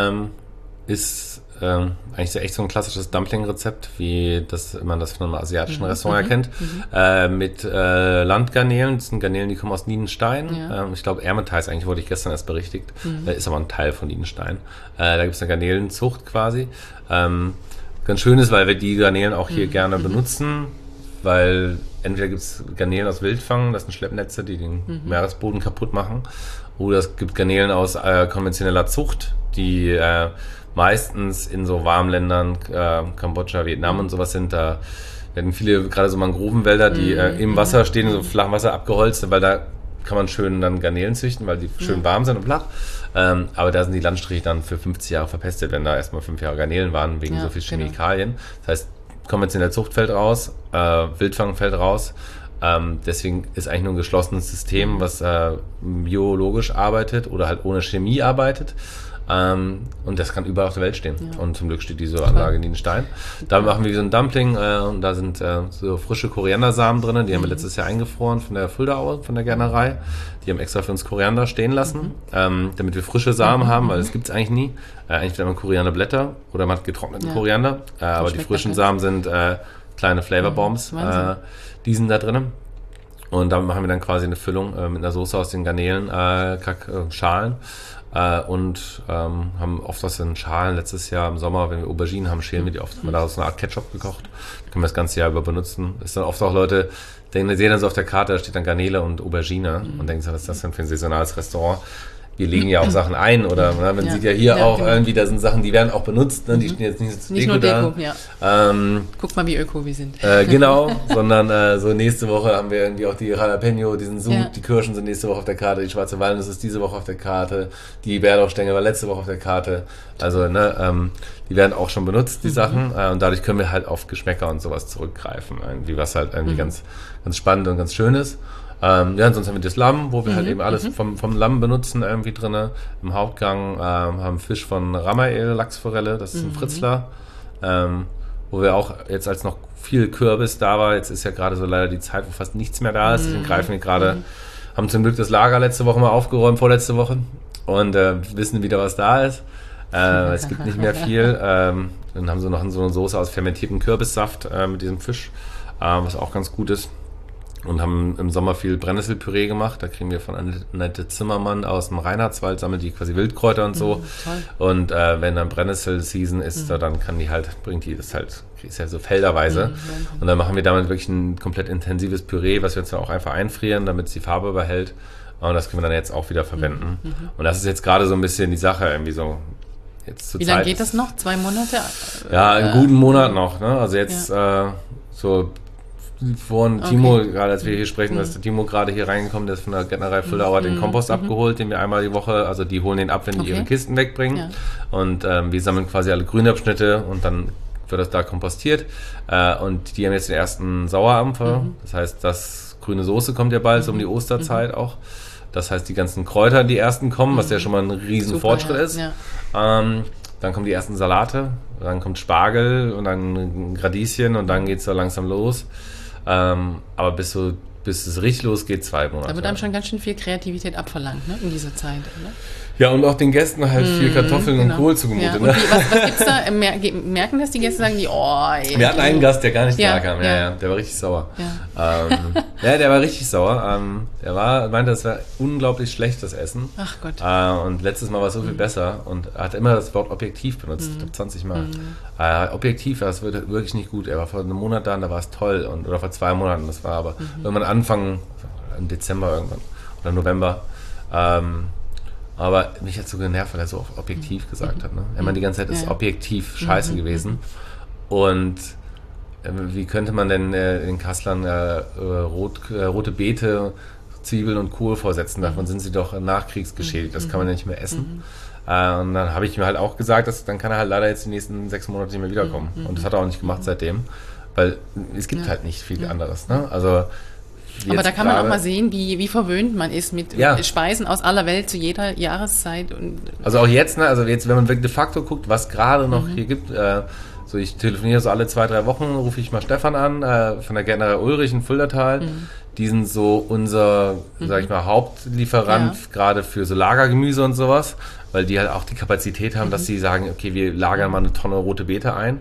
Ist eigentlich so echt so ein klassisches Dumpling-Rezept, wie man das von einem asiatischen Restaurant erkennt, mit Landgarnelen. Das sind Garnelen, die kommen aus Nienstein. Ja. Ich glaube, Ermenteis, eigentlich wurde ich gestern erst berichtigt, ist aber ein Teil von Nienstein. Da gibt es eine Garnelenzucht quasi. Ganz schön ist, weil wir die Garnelen auch hier gerne benutzen, weil entweder gibt es Garnelen aus Wildfang, das sind Schleppnetze, die den Meeresboden kaputt machen, oder es gibt Garnelen aus konventioneller Zucht, die meistens in so warmen Ländern, Kambodscha, Vietnam und sowas sind, da werden viele, gerade so Mangrovenwälder, die im Wasser stehen, so flachem Wasser abgeholzt, weil da kann man schön dann Garnelen züchten, weil die schön warm sind und flach. Aber da sind die Landstriche dann für 50 Jahre verpestet, wenn da erstmal 5 Jahre Garnelen waren, wegen so viel Chemikalien. Das heißt, konventionelle Zucht fällt raus, Wildfang fällt raus. Deswegen ist eigentlich nur ein geschlossenes System, was biologisch arbeitet oder halt ohne Chemie arbeitet. Und das kann überall auf der Welt stehen. Ja. Und zum Glück steht diese Anlage in Nienstein. Da machen wir so ein Dumpling und da sind so frische Koriandersamen drin. Die haben wir letztes Jahr eingefroren von der Fuldaaue, von der Gärtnerei. Die haben extra für uns Koriander stehen lassen, damit wir frische Samen haben, weil das gibt es eigentlich nie. Eigentlich hat man Korianderblätter oder man hat getrockneten Koriander. Aber die frischen Samen sind kleine Flavorbombs. Die sind da drin. Und damit machen wir dann quasi eine Füllung mit einer Soße aus den Garnelen, Schalen. Und haben oft aus den Schalen letztes Jahr im Sommer, wenn wir Auberginen haben, schälen wir die oft. Haben wir da so eine Art Ketchup gekocht. Die können wir das ganze Jahr über benutzen. Ist dann oft auch Leute, sehen dann so auf der Karte, da steht dann Garnele und Aubergine und denken so, was ist das denn für ein saisonales Restaurant? wir legen ja auch Sachen ein oder man sieht ja hier auch genau. irgendwie, da sind Sachen, die werden auch benutzt, ne? Die stehen jetzt nicht nur Deko, ja. Guck mal, wie öko wir sind. Genau, sondern so nächste Woche haben wir irgendwie auch die Jalapeno, diesen Sud, die Kirschen sind nächste Woche auf der Karte, die schwarze Walnuss ist diese Woche auf der Karte, die Bärlauchstängel war letzte Woche auf der Karte, also die werden auch schon benutzt, die Sachen, und dadurch können wir halt auf Geschmäcker und sowas zurückgreifen, irgendwie, was halt irgendwie ganz, ganz spannend und ganz schön ist. Sonst haben wir das Lamm, wo wir halt eben alles vom Lamm benutzen irgendwie drinne. Im Hauptgang haben Fisch von Ramael, Lachsforelle, das ist ein Fritzler, wo wir auch jetzt als noch viel Kürbis da war, jetzt ist ja gerade so leider die Zeit, wo fast nichts mehr da ist, deswegen greifen wir gerade, haben zum Glück das Lager letzte Woche mal aufgeräumt, vorletzte Woche, und wissen wieder, was da ist. Es gibt nicht mehr viel. Dann haben sie noch so eine Soße aus fermentiertem Kürbissaft mit diesem Fisch, was auch ganz gut ist. Und haben im Sommer viel Brennnesselpüree gemacht. Da kriegen wir von Annette Zimmermann aus dem Reinhardswald, sammelt die quasi Wildkräuter und so. Toll. Und wenn dann Brennnessel-Season ist, dann kann die halt, ist ja so felderweise. Und dann machen wir damit wirklich ein komplett intensives Püree, was wir jetzt auch einfach einfrieren, damit es die Farbe behält. Und das können wir dann jetzt auch wieder verwenden. Und das ist jetzt gerade so ein bisschen die Sache, irgendwie so. Jetzt zur Wie lange geht das noch? 2 Monate? Ja, einen guten Monat noch. Ne? Also jetzt so vorhin Timo, gerade als wir hier sprechen, dass der Timo gerade hier reingekommen ist von der Gärtnerei Fuldaauer, den Kompost abgeholt, den wir einmal die Woche, also die holen den ab, wenn die ihre Kisten wegbringen. Ja. Und wir sammeln quasi alle Grünabschnitte und dann wird das da kompostiert. Und die haben jetzt den ersten Sauerampfer. Das heißt, das grüne Soße kommt ja bald, so um die Osterzeit auch. Das heißt, die ganzen Kräuter, die ersten kommen, was ja schon mal ein riesen Fortschritt ist. Ja. Dann kommen die ersten Salate, dann kommt Spargel und dann Radieschen und dann geht es so langsam los. Aber bis es richtig losgeht, 2 Monate. Da wird einem schon ganz schön viel Kreativität abverlangt, ne, in dieser Zeit, oder? Ja, und auch den Gästen halt viel Kartoffeln und Kohl zugute. Ja. Ne? Was gibt's da? Merken das die Gäste, sagen die, Wir hatten einen Gast, der gar nicht da kam. Ja, der war richtig sauer. Ja, der war richtig sauer. Meinte, das war unglaublich schlecht, das Essen. Ach Gott. Und letztes Mal war es so viel besser und er hat immer das Wort objektiv benutzt, ich glaube 20 Mal. Objektiv, das wird wirklich nicht gut. Er war vor einem Monat da und da war es toll. Oder vor 2 Monaten, das war aber irgendwann Anfang, im Dezember irgendwann oder November. Aber mich hat so genervt, weil er so objektiv gesagt hat. Ne? Er meinte die ganze Zeit, ist objektiv scheiße gewesen. Und wie könnte man denn in Kasslern rote Beete, Zwiebeln und Kohl vorsetzen? Davon sind sie doch nachkriegsgeschädigt. Das kann man ja nicht mehr essen. Und dann habe ich mir halt auch gesagt, dann kann er halt leider jetzt die nächsten 6 Monate nicht mehr wiederkommen. Und das hat er auch nicht gemacht seitdem. Weil es gibt halt nicht viel anderes. Ne? Also aber da kann man auch mal sehen, wie verwöhnt man ist mit Speisen aus aller Welt zu jeder Jahreszeit. Also auch jetzt, ne? Also jetzt, wenn man wirklich de facto guckt, was gerade noch hier gibt, so ich telefoniere so alle 2-3 Wochen, rufe ich mal Stefan an, von der Gärtnerei Ulrich in Fuldatal. Die sind so unser, sag ich mal, Hauptlieferant gerade für so Lagergemüse und sowas, weil die halt auch die Kapazität haben, dass sie sagen, okay, wir lagern mal eine Tonne rote Beete ein.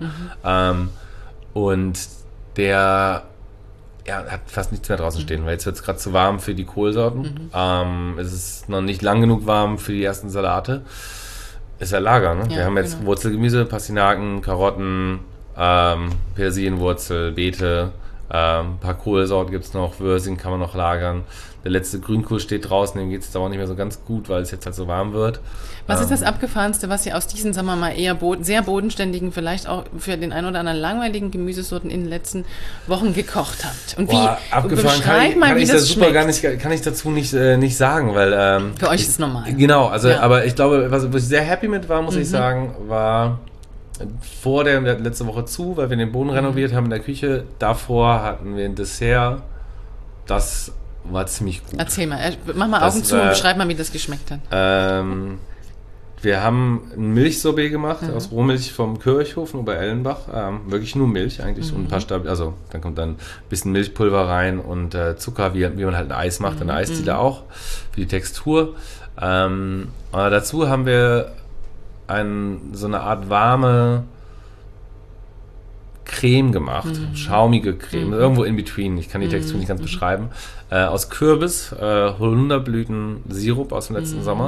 Und der hat fast nichts mehr draußen stehen, weil jetzt wird es gerade zu warm für die Kohlsorten. Es ist noch nicht lang genug warm für die ersten Salate. Ist ja Lager, ne? Ja, wir haben jetzt Wurzelgemüse, Pastinaken, Karotten, Persilienwurzel, Beete, ein paar Kohlsorten gibt es noch, Würsing kann man noch lagern. Der letzte Grünkohl steht draußen, dem geht es aber auch nicht mehr so ganz gut, weil es jetzt halt so warm wird. Was ist das Abgefahrenste, was ihr aus diesen, sagen wir mal, eher sehr bodenständigen, vielleicht auch für den einen oder anderen langweiligen Gemüsesorten in den letzten Wochen gekocht habt? Und abgefahren kann ich dazu nicht sagen, weil für euch ist es normal. Genau, also aber ich glaube, was ich sehr happy mit war, muss ich sagen, war vor der letzte Woche zu, weil wir den Boden renoviert haben in der Küche. Davor hatten wir ein Dessert, das war ziemlich gut. Erzähl mal, mach mal Augen zu und beschreib mal, wie das geschmeckt hat. Wir haben ein Milchsorbet gemacht aus Rohmilch vom Kirchhofen über Ellenbach. Wirklich nur Milch eigentlich und ein paar dann kommt dann ein bisschen Milchpulver rein und Zucker, wie man halt ein Eis macht, in der Eisdiele auch, für die Textur. Dazu haben wir so eine Art warme Creme gemacht, schaumige Creme, irgendwo in between, ich kann die Textur nicht ganz beschreiben, aus Kürbis, Holunderblüten-Sirup aus dem letzten Sommer,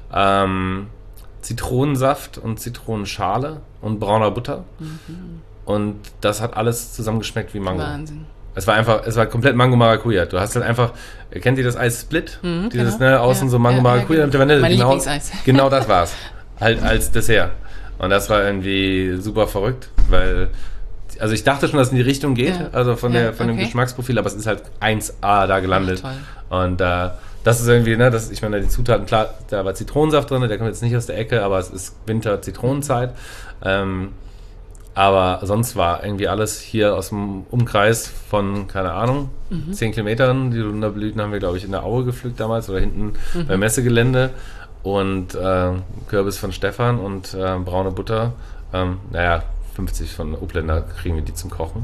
Zitronensaft und Zitronenschale und brauner Butter und das hat alles zusammen geschmeckt wie Mango. Wahnsinn. Es war komplett Mango Maracuja. Du hast halt einfach, kennt ihr das Eis Split? Dieses, genau. Außen so Mango Maracuja mit der Vanille. Mein Lieblingseis. Genau das war's. Halt als Dessert. Und das war irgendwie super verrückt, weil, also ich dachte schon, dass es in die Richtung geht, also von dem Geschmacksprofil, aber es ist halt 1A da gelandet. Ach, und das ist irgendwie, ne, ich meine, die Zutaten, klar, da war Zitronensaft drin, der kommt jetzt nicht aus der Ecke, aber es ist Winter-Zitronenzeit. Aber sonst war irgendwie alles hier aus dem Umkreis von, keine Ahnung, 10 Kilometern. Die Lunderblüten haben wir, glaube ich, in der Aue gepflückt damals oder hinten beim Messegelände. Und Kürbis von Stefan und braune Butter. 50 von Upländer kriegen wir die zum Kochen.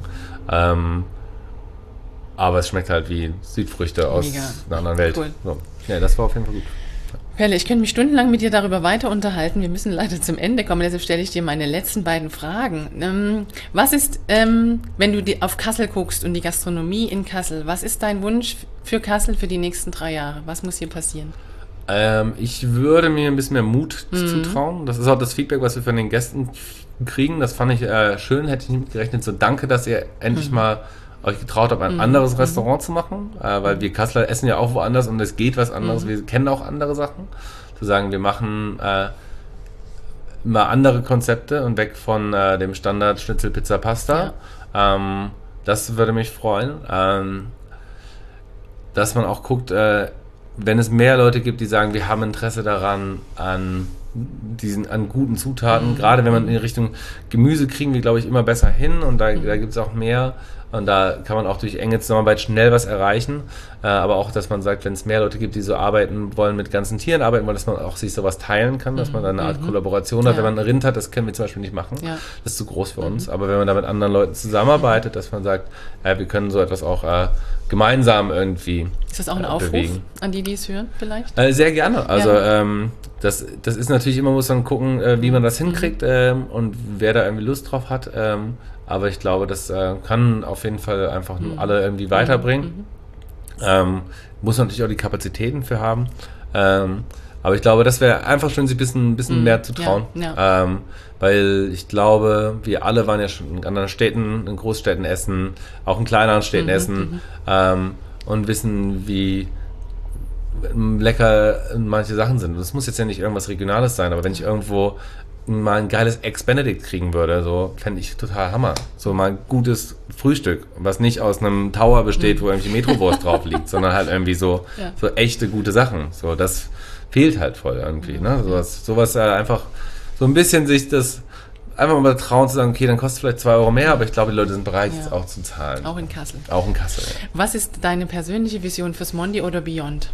Aber es schmeckt halt wie Südfrüchte aus einer anderen Welt. Cool. So. Ja, das war auf jeden Fall gut. Pelle, ich könnte mich stundenlang mit dir darüber weiter unterhalten. Wir müssen leider zum Ende kommen, deshalb stelle ich dir meine letzten beiden Fragen. Was ist, wenn du auf Kassel guckst und die Gastronomie in Kassel, was ist dein Wunsch für Kassel für die nächsten 3 Jahre? Was muss hier passieren? Ich würde mir ein bisschen mehr Mut zutrauen. Das ist auch das Feedback, was wir von den Gästen kriegen. Das fand ich schön, hätte ich nicht mitgerechnet. So, danke, dass ihr endlich mal euch getraut habt, ein anderes Restaurant zu machen. Weil wir Kasseler essen ja auch woanders und es geht was anderes. Wir kennen auch andere Sachen. Zu sagen, wir machen mal andere Konzepte und weg von dem Standard Schnitzel, Pizza, Pasta. Ja. Das würde mich freuen. Dass man auch guckt, wenn es mehr Leute gibt, die sagen, wir haben Interesse daran, an guten Zutaten, gerade wenn man in Richtung Gemüse kriegen wir, glaube ich, immer besser hin und da gibt es auch mehr und da kann man auch durch enge Zusammenarbeit schnell was erreichen, aber auch, dass man sagt, wenn es mehr Leute gibt, die so arbeiten wollen, mit ganzen Tieren arbeiten wollen, dass man auch sich sowas teilen kann, dass man da eine Art Kollaboration hat, wenn man ein Rind hat, das können wir zum Beispiel nicht machen, das ist zu groß für uns, aber wenn man da mit anderen Leuten zusammenarbeitet, dass man sagt, wir können so etwas auch gemeinsam irgendwie ist das auch ein Aufruf bewegen. An die es hören vielleicht? Sehr gerne. Also das ist natürlich immer, muss man gucken, wie man das hinkriegt und wer da irgendwie Lust drauf hat. Aber ich glaube, das kann auf jeden Fall einfach alle irgendwie weiterbringen. Muss natürlich auch die Kapazitäten für haben. Aber ich glaube, das wäre einfach schön, sich ein bisschen mehr zu trauen. Weil ich glaube, wir alle waren ja schon in anderen Städten, in Großstädten essen, auch in kleineren Städten essen und wissen, wie lecker manche Sachen sind. Das muss jetzt ja nicht irgendwas Regionales sein, aber wenn ich irgendwo mal ein geiles Eggs-Benedict kriegen würde, so fände ich total Hammer. So mal ein gutes Frühstück, was nicht aus einem Tower besteht, wo irgendwie Metrowurst drauf liegt, sondern halt irgendwie so echte gute Sachen. So, das fehlt halt voll irgendwie. Ne? Sowas einfach so ein bisschen sich das einfach mal trauen zu sagen, okay, dann kostet es vielleicht 2 Euro mehr, aber ich glaube, die Leute sind bereit, es auch zu zahlen. Auch in Kassel. Auch in Kassel, ja. Was ist deine persönliche Vision fürs Mondi oder Beyond?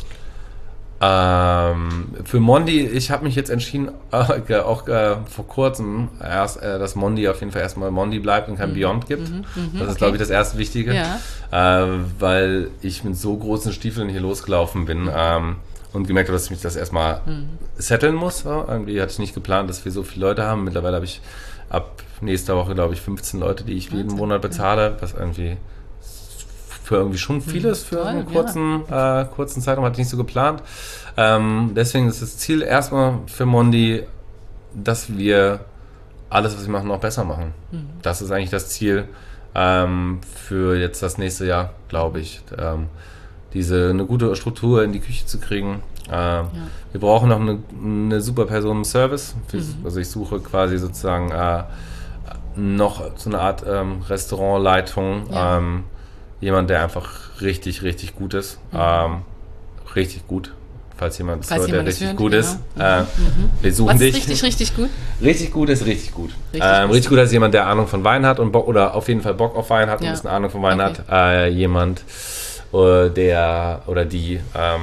Für Mondi, ich habe mich jetzt entschieden, auch vor kurzem erst, dass Mondi auf jeden Fall erstmal Mondi bleibt und kein Beyond gibt. Das ist, glaube ich, das erste Wichtige, weil ich mit so großen Stiefeln hier losgelaufen bin und gemerkt habe, dass ich mich das erstmal setteln muss. Irgendwie hatte ich nicht geplant, dass wir so viele Leute haben. Mittlerweile habe ich ab nächster Woche, glaube ich, 15 Leute, die ich jeden Monat bezahle, was irgendwie für irgendwie schon vieles für einen kurzen Zeitraum, hatte ich nicht so geplant. Deswegen ist das Ziel erstmal für Mondi, dass wir alles, was wir machen, noch besser machen. Das ist eigentlich das Ziel für jetzt das nächste Jahr, glaube ich. Eine gute Struktur in die Küche zu kriegen. Wir brauchen noch eine super Person im Service. Also ich suche quasi sozusagen noch so eine Art Restaurantleitung. Jemand, der einfach richtig, richtig gut ist. Richtig gut. Falls jemand hört, der richtig gut ist. Wir suchen dich. Was ist richtig gut? Richtig gut ist richtig gut. Richtig gut ist jemand, der Ahnung von Wein hat und oder auf jeden Fall Bock auf Wein hat und ein bisschen Ahnung von Wein hat. Jemand, der oder die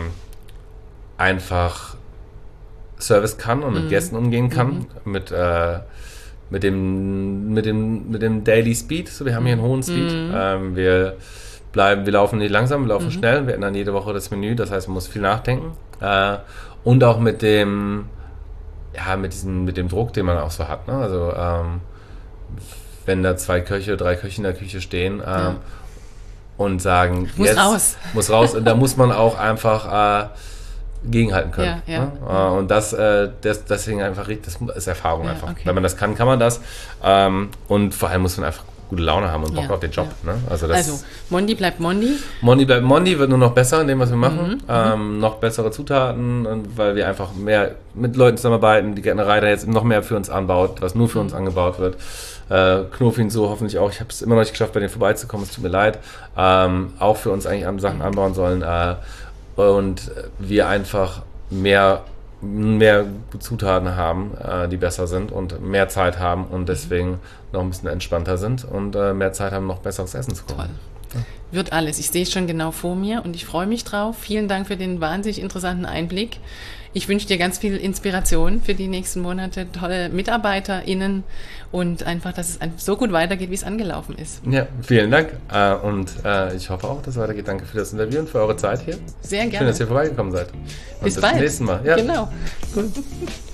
einfach Service kann und mit Gästen umgehen kann. Mit dem Daily Speed. So, wir haben hier einen hohen Speed. Wir laufen nicht langsam, wir laufen schnell. Wir ändern jede Woche das Menü, das heißt, man muss viel nachdenken. Und auch mit dem Druck, den man auch so hat. Ne? Also wenn da 2 Köche, 3 Köche in der Küche stehen und sagen, muss raus. Und da muss man auch einfach gegenhalten können. Und deswegen einfach, das ist Erfahrung einfach. Okay. Wenn man das kann, kann man das. Und vor allem muss man einfach gute Laune haben und Bock auf den Job. Ne? Also Mondi bleibt Mondi. Mondi bleibt Mondi, wird nur noch besser in dem, was wir machen. Noch bessere Zutaten, weil wir einfach mehr mit Leuten zusammenarbeiten, die Gärtnerei da jetzt noch mehr für uns anbaut, was nur für uns angebaut wird. Knofi und so hoffentlich auch. Ich habe es immer noch nicht geschafft, bei denen vorbeizukommen, es tut mir leid. Auch für uns eigentlich Sachen anbauen sollen. Und wir einfach mehr Zutaten haben, die besser sind und mehr Zeit haben und deswegen noch ein bisschen entspannter sind und mehr Zeit haben, noch besseres Essen zu kochen. Toll. Wird alles. Ich sehe es schon genau vor mir und ich freue mich drauf. Vielen Dank für den wahnsinnig interessanten Einblick. Ich wünsche dir ganz viel Inspiration für die nächsten Monate, tolle MitarbeiterInnen und einfach, dass es so gut weitergeht, wie es angelaufen ist. Ja, vielen Dank und ich hoffe auch, dass es weitergeht. Danke für das Interview und für eure Zeit hier. Sehr gerne. Schön, dass ihr vorbeigekommen seid. Und bis bald. Bis zum nächsten Mal. Ja. Genau. Gut.